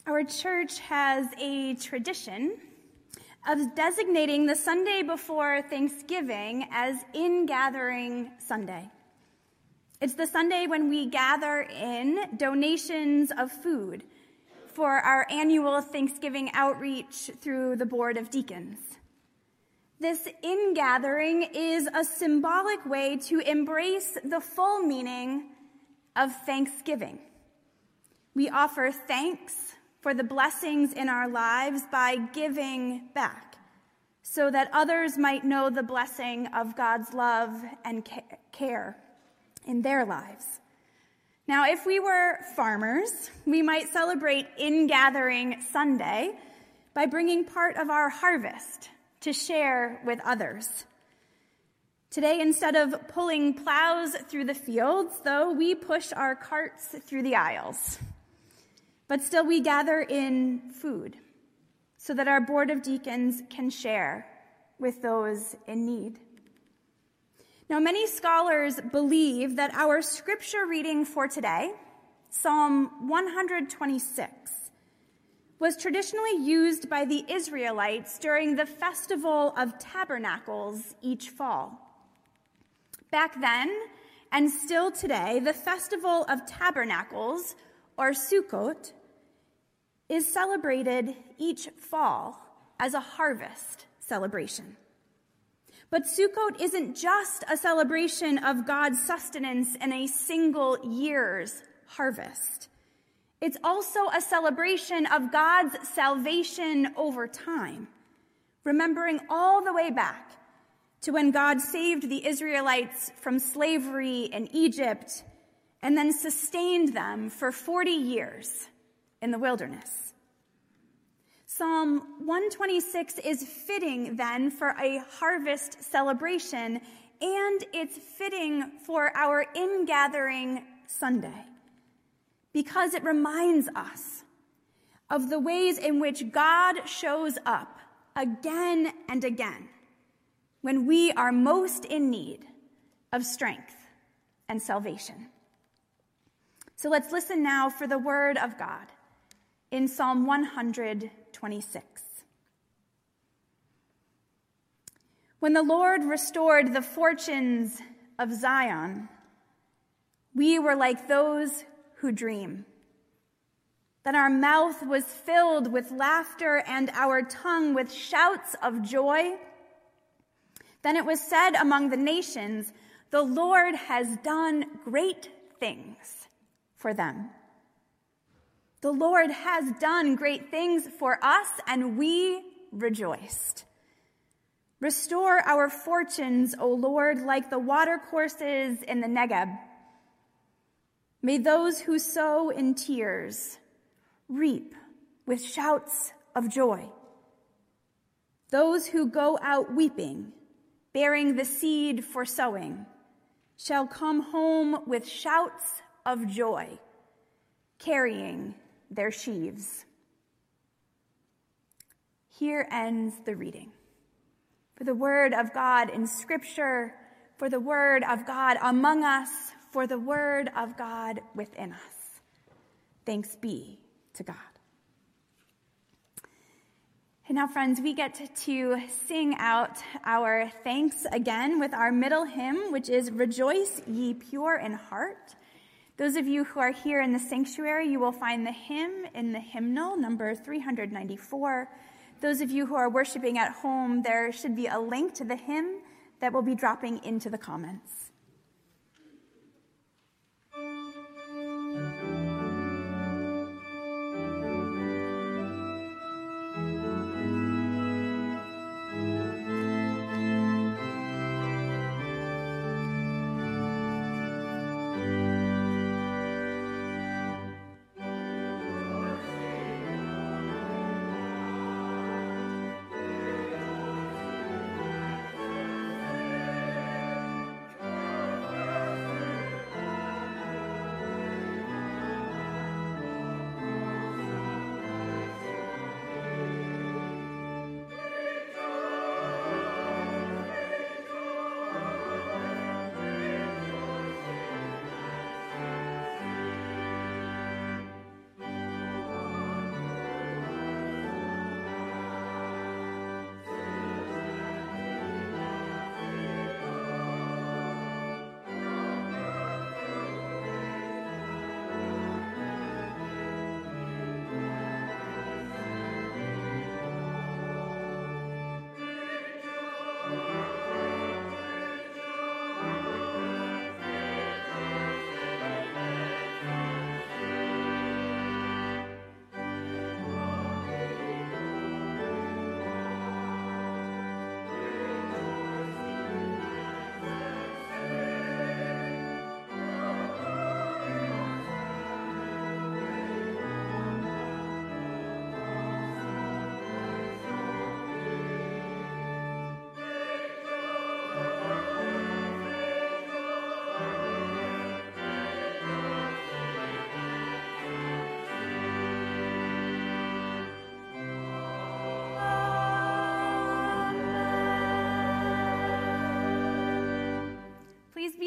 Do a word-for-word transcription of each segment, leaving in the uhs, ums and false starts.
Our church has a tradition of designating the Sunday before Thanksgiving as In-Gathering Sunday. It's the Sunday when we gather in donations of food for our annual Thanksgiving outreach through the Board of Deacons. This in-gathering is a symbolic way to embrace the full meaning of Thanksgiving. We offer thanks for the blessings in our lives by giving back, so that others might know the blessing of God's love and care in their lives. Now, if we were farmers, we might celebrate In-Gathering Sunday by bringing part of our harvest to share with others. Today, instead of pulling plows through the fields, though, we push our carts through the aisles. But still, we gather in food so that our Board of Deacons can share with those in need. Now, many scholars believe that our scripture reading for today, Psalm one twenty-six, was traditionally used by the Israelites during the Festival of Tabernacles each fall. Back then, and still today, the Festival of Tabernacles, or Sukkot, is celebrated each fall as a harvest celebration. But Sukkot isn't just a celebration of God's sustenance in a single year's harvest. It's also a celebration of God's salvation over time, remembering all the way back to when God saved the Israelites from slavery in Egypt and then sustained them for forty years in the wilderness. Psalm one twenty-six is fitting then for a harvest celebration, and it's fitting for our In-Gathering Sunday, because it reminds us of the ways in which God shows up again and again when we are most in need of strength and salvation. So let's listen now for the word of God in Psalm one twenty-six. When the Lord restored the fortunes of Zion, we were like those who dream. Then our mouth was filled with laughter and our tongue with shouts of joy. Then it was said among the nations, the Lord has done great things for them. The Lord has done great things for us, and we rejoiced. Restore our fortunes, O Lord, like the watercourses in the Negeb. May those who sow in tears reap with shouts of joy. Those who go out weeping, bearing the seed for sowing, shall come home with shouts of joy, carrying their sheaves. Here ends the reading. For the word of God in Scripture, for the word of God among us, for the word of God within us. Thanks be to God. And now, friends, we get to, to sing out our thanks again with our middle hymn, which is Rejoice Ye Pure in Heart. Those of you who are here in the sanctuary, you will find the hymn in the hymnal, number three ninety-four. Those of you who are worshiping at home, there should be a link to the hymn that will be dropping into the comments.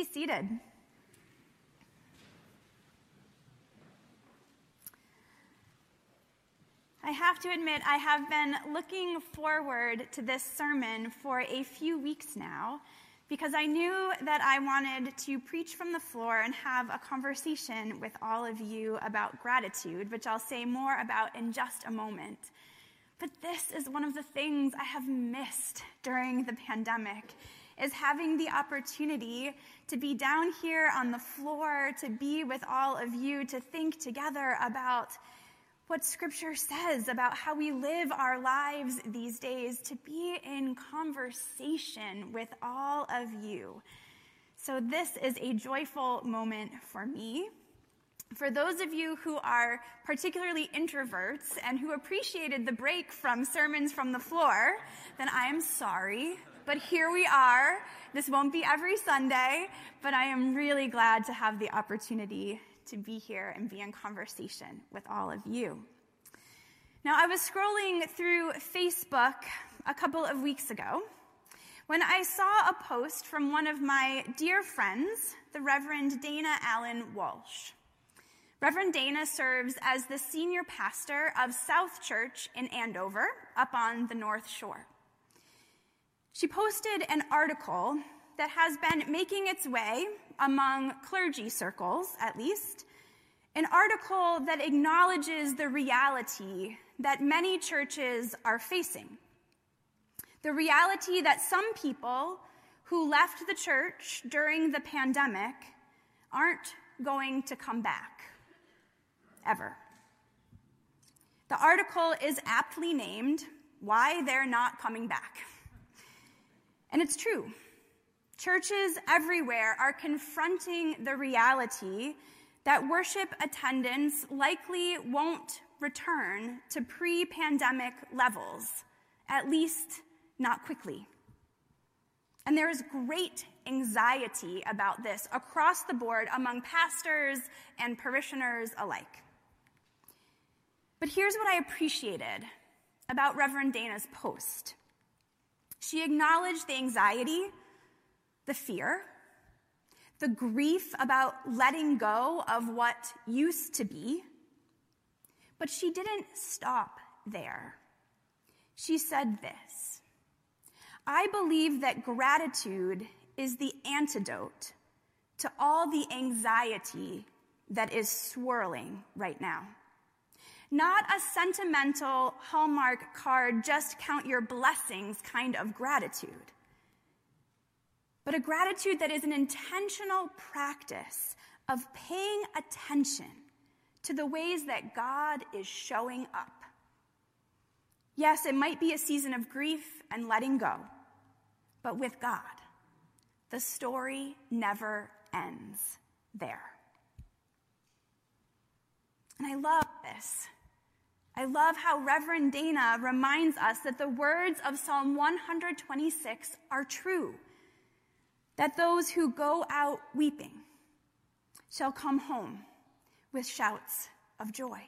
seated. I have to admit, I have been looking forward to this sermon for a few weeks now because I knew that I wanted to preach from the floor and have a conversation with all of you about gratitude, which I'll say more about in just a moment. But this is one of the things I have missed during the pandemic, is having the opportunity to be down here on the floor, to be with all of you, to think together about what Scripture says about how we live our lives these days, to be in conversation with all of you. So this is a joyful moment for me. For those of you who are particularly introverts and who appreciated the break from sermons from the floor, then I am sorry, but here we are. This won't be every Sunday, but I am really glad to have the opportunity to be here and be in conversation with all of you. Now, I was scrolling through Facebook a couple of weeks ago when I saw a post from one of my dear friends, the Reverend Dana Allen Walsh. Reverend Dana serves as the senior pastor of South Church in Andover, up on the North Shore. She posted an article that has been making its way among clergy circles, at least, an article that acknowledges the reality that many churches are facing. The reality that some people who left the church during the pandemic aren't going to come back. Ever. The article is aptly named, Why They're Not Coming Back. And it's true. Churches everywhere are confronting the reality that worship attendance likely won't return to pre-pandemic levels, at least not quickly. And there is great anxiety about this across the board among pastors and parishioners alike. But here's what I appreciated about Reverend Dana's post. She acknowledged the anxiety, the fear, the grief about letting go of what used to be, but she didn't stop there. She said this: I believe that gratitude is the antidote to all the anxiety that is swirling right now. Not a sentimental Hallmark card, just count your blessings kind of gratitude, but a gratitude that is an intentional practice of paying attention to the ways that God is showing up. Yes, it might be a season of grief and letting go, but with God, the story never ends there. And I love this. I love how Reverend Dana reminds us that the words of Psalm one twenty-six are true, that those who go out weeping shall come home with shouts of joy.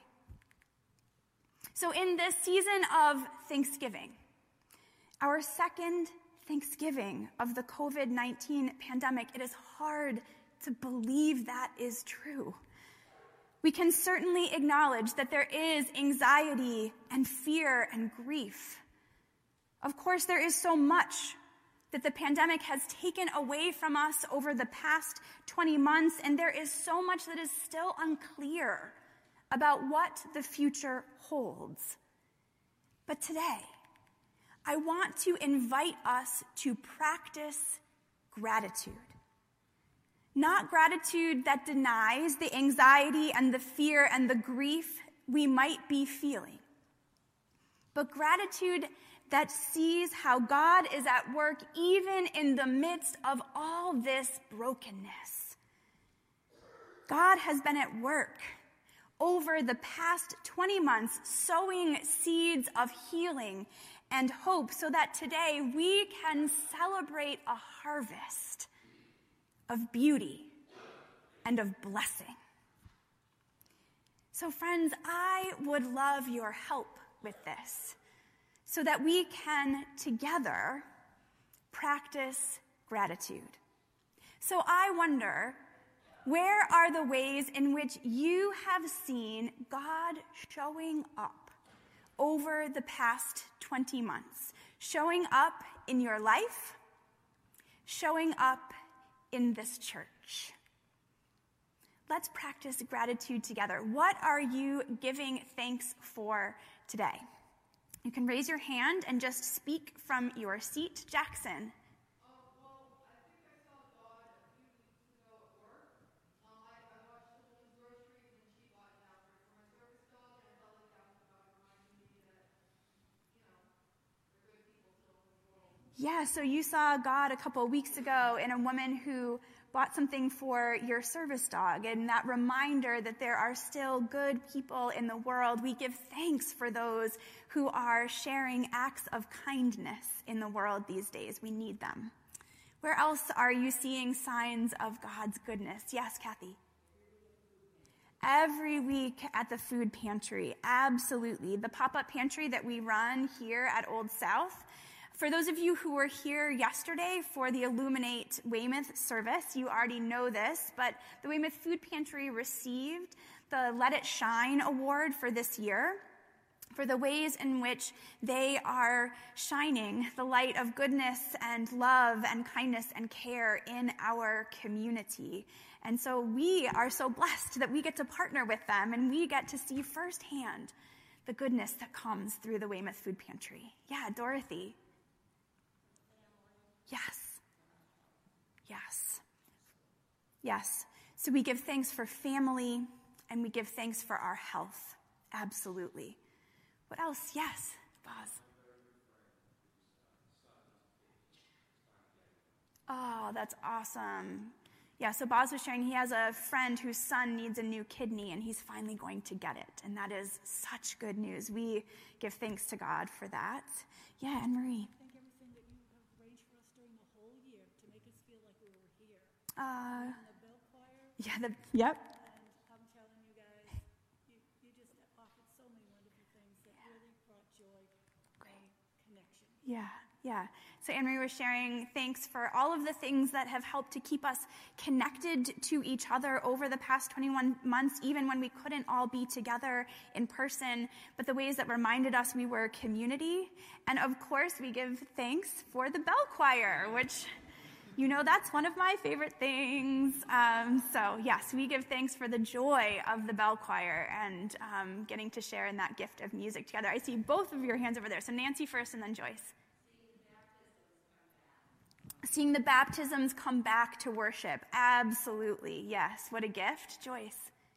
So in this season of Thanksgiving, our second Thanksgiving of the covid nineteen pandemic, it is hard to believe that is true. We can certainly acknowledge that there is anxiety and fear and grief. Of course, there is so much that the pandemic has taken away from us over the past twenty months, and there is so much that is still unclear about what the future holds. But today, I want to invite us to practice gratitude. Not gratitude that denies the anxiety and the fear and the grief we might be feeling, but gratitude that sees how God is at work even in the midst of all this brokenness. God has been at work over the past twenty months, sowing seeds of healing and hope so that today we can celebrate a harvest of beauty and of blessing. So friends, I would love your help with this so that we can together practice gratitude. So I wonder, where are the ways in which you have seen God showing up over the past twenty months? Showing up in your life, showing up in this church. Let's practice gratitude together. What are you giving thanks for today? You can raise your hand and just speak from your seat. Jackson. Yeah, so you saw God a couple of weeks ago in a woman who bought something for your service dog, and that reminder that there are still good people in the world. We give thanks for those who are sharing acts of kindness in the world these days. We need them. Where else are you seeing signs of God's goodness? Yes, Kathy. Every week at the food pantry, absolutely. The pop-up pantry that we run here at Old South. For those of you who were here yesterday for the Illuminate Weymouth service, you already know this, but the Weymouth Food Pantry received the Let It Shine Award for this year for the ways in which they are shining the light of goodness and love and kindness and care in our community. And so we are so blessed that we get to partner with them and we get to see firsthand the goodness that comes through the Weymouth Food Pantry. Yeah, Dorothy. Yes. Yes. Yes. So we give thanks for family and we give thanks for our health. Absolutely. What else? Yes, Boz. Oh, that's awesome. Yeah, so Boz was sharing he has a friend whose son needs a new kidney and he's finally going to get it. And that is such good news. We give thanks to God for that. Yeah, Anne Marie. Uh, the bell choir. Yeah, the, yep. And I'm telling you guys, you, you just offered so many wonderful things that yeah. really brought joy and connection. Yeah, yeah. So Anne-Marie was sharing thanks for all of the things that have helped to keep us connected to each other over the past twenty-one months, even when we couldn't all be together in person, but the ways that reminded us we were a community. And of course, we give thanks for the bell choir, which... You know, that's one of my favorite things. Um, so, yes, we give thanks for the joy of the bell choir and um, getting to share in that gift of music together. I see both of your hands over there. So Nancy first and then Joyce. Seeing the baptisms come back to worship. Absolutely, yes. What a gift. Joyce.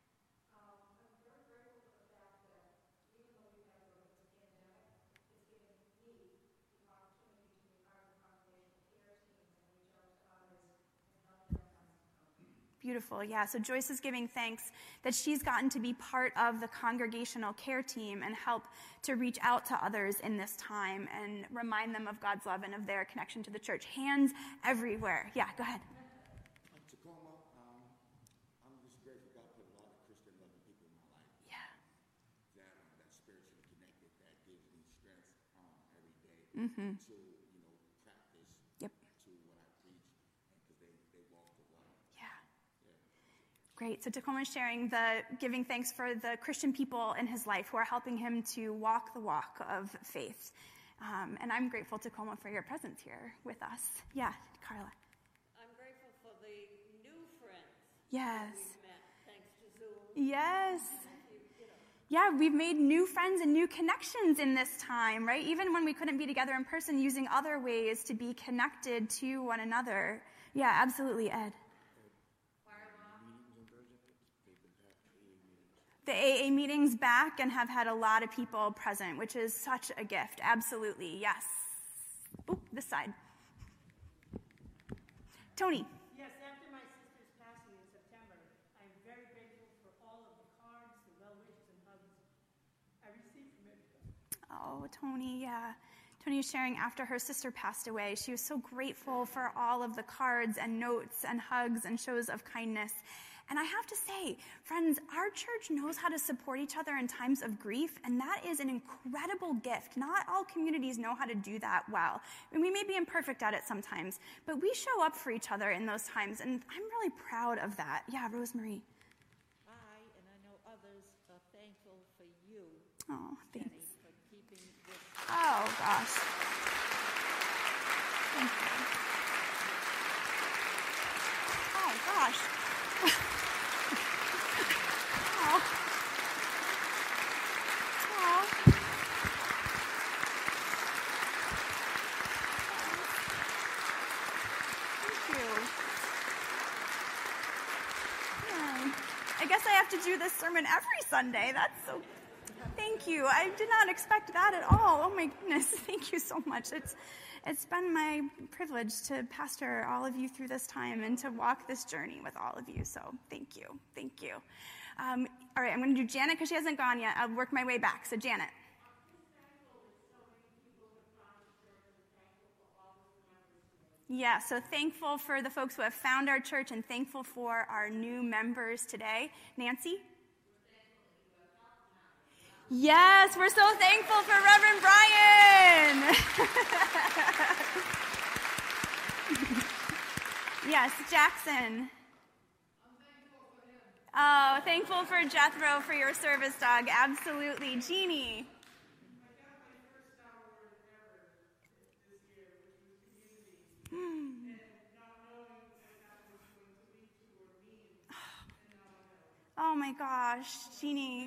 Beautiful, yeah. So Joyce is giving thanks that she's gotten to be part of the congregational care team and help to reach out to others in this time and remind them of God's love and of their connection to the church. Hands everywhere. Yeah, go ahead. Tacoma, um, I'm just grateful God put a lot of Christian loving people in my life. Yeah. That, um, that spiritually connected, that gives me strength um, every day Mm-hmm. to, you know, practice Yep. to what I preach because they, they walk the walk. Yeah. Great. So Tacoma is sharing the giving thanks for the Christian people in his life who are helping him to walk the walk of faith. Um, and I'm grateful, Tacoma, for your presence here with us. Yeah, Carla. I'm grateful for the new friends Yes. we've met thanks to Zoom. Yes. You, you know, Yeah, we've made new friends and new connections in this time, right? Even when we couldn't be together in person, using other ways to be connected to one another. Yeah, absolutely, Ed. The A A meetings back and have had a lot of people present, which is such a gift. Absolutely, yes. Oop, this side. Tony. Yes, after my sister's passing in September, I'm very grateful for all of the cards, the well wishes, and hugs I received from everybody. Oh, Tony, yeah. Tony was sharing after her sister passed away. She was so grateful for all of the cards and notes and hugs and shows of kindness. And I have to say, friends, our church knows how to support each other in times of grief, and that is an incredible gift. Not all communities know how to do that well. And we may be imperfect at it sometimes, but we show up for each other in those times, and I'm really proud of that. Yeah, Rosemary. I, and I know others, are thankful for you, Oh, thanks. Jenny, for keeping this. Oh, gosh. Thank you. Oh, gosh. Oh. Oh. Thank you. Yeah. I guess I have to do this sermon every Sunday. That's so... Thank you. I did not expect that at all. Oh, my goodness. Thank you so much. It's It's been my privilege to pastor all of you through this time and to walk this journey with all of you. So thank you. Thank you. Um, all right, I'm going to do Janet because she hasn't gone yet. I'll work my way back. So Janet. Yeah, so thankful for the folks who have found our church and thankful for our new members today. Nancy? Yes, we're so thankful for Reverend Brian. Yes, Jackson. Oh, thankful for Jethro for your service dog. Absolutely. Jeannie. Hmm. Oh my gosh, Jeannie.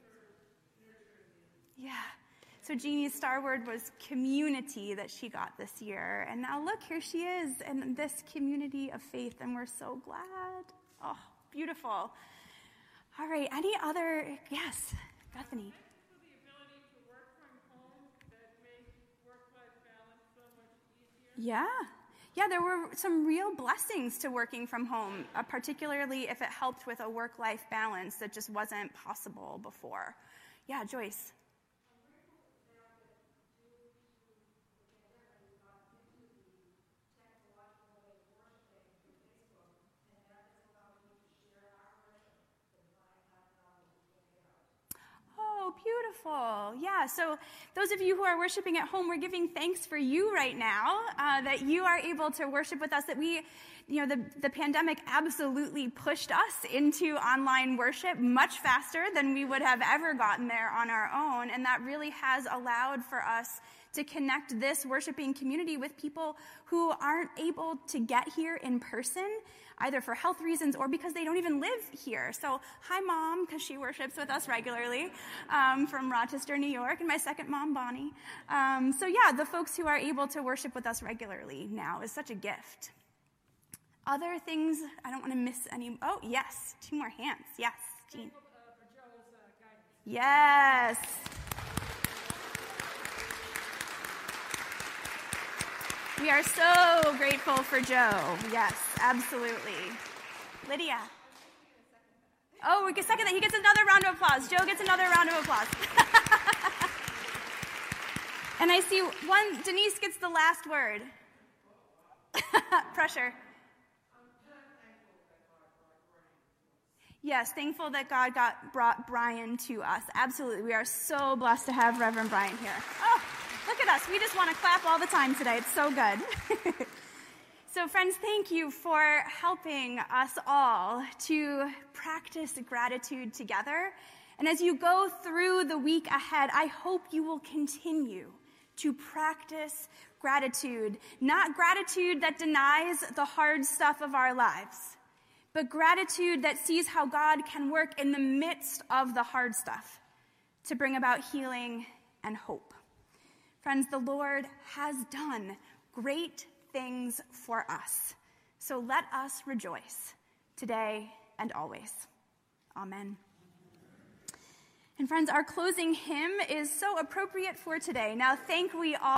Yeah. So Jeannie's star word was community that she got this year. And now look, here she is in this community of faith, and we're so glad. Oh, beautiful. All right, any other, yes, Bethany. For the ability to work from home that makes work-life balance so much easier. Yeah. Yeah, there were some real blessings to working from home, uh, particularly if it helped with a work-life balance that just wasn't possible before. Yeah, Joyce. Oh, beautiful. Yeah, so those of you who are worshiping at home, we're giving thanks for you right now, uh, that you are able to worship with us, that we, you know, the, the pandemic absolutely pushed us into online worship much faster than we would have ever gotten there on our own, and that really has allowed for us to connect this worshiping community with people who aren't able to get here in person, either for health reasons or because they don't even live here. So, hi, Mom, because she worships with us regularly um, from Rochester, New York, and my second mom, Bonnie. Um, so, yeah, the folks who are able to worship with us regularly now is such a gift. Other things, I don't want to miss any. Oh, yes, two more hands. Yes, Jean. Yes. We are so grateful for Joe. Yes, absolutely. Lydia. Oh, we can second that. He gets another round of applause. Joe gets another round of applause. And I see one, Denise gets the last word. Pressure. Yes, thankful that God got brought Brian to us. Absolutely. We are so blessed to have Reverend Brian here. Oh. Look at us. We just want to clap all the time today. It's so good. So, friends, thank you for helping us all to practice gratitude together. And as you go through the week ahead, I hope you will continue to practice gratitude. Not gratitude that denies the hard stuff of our lives, but gratitude that sees how God can work in the midst of the hard stuff to bring about healing and hope. Friends, the Lord has done great things for us. So let us rejoice today and always. Amen. And friends, our closing hymn is so appropriate for today. Now, thank we all.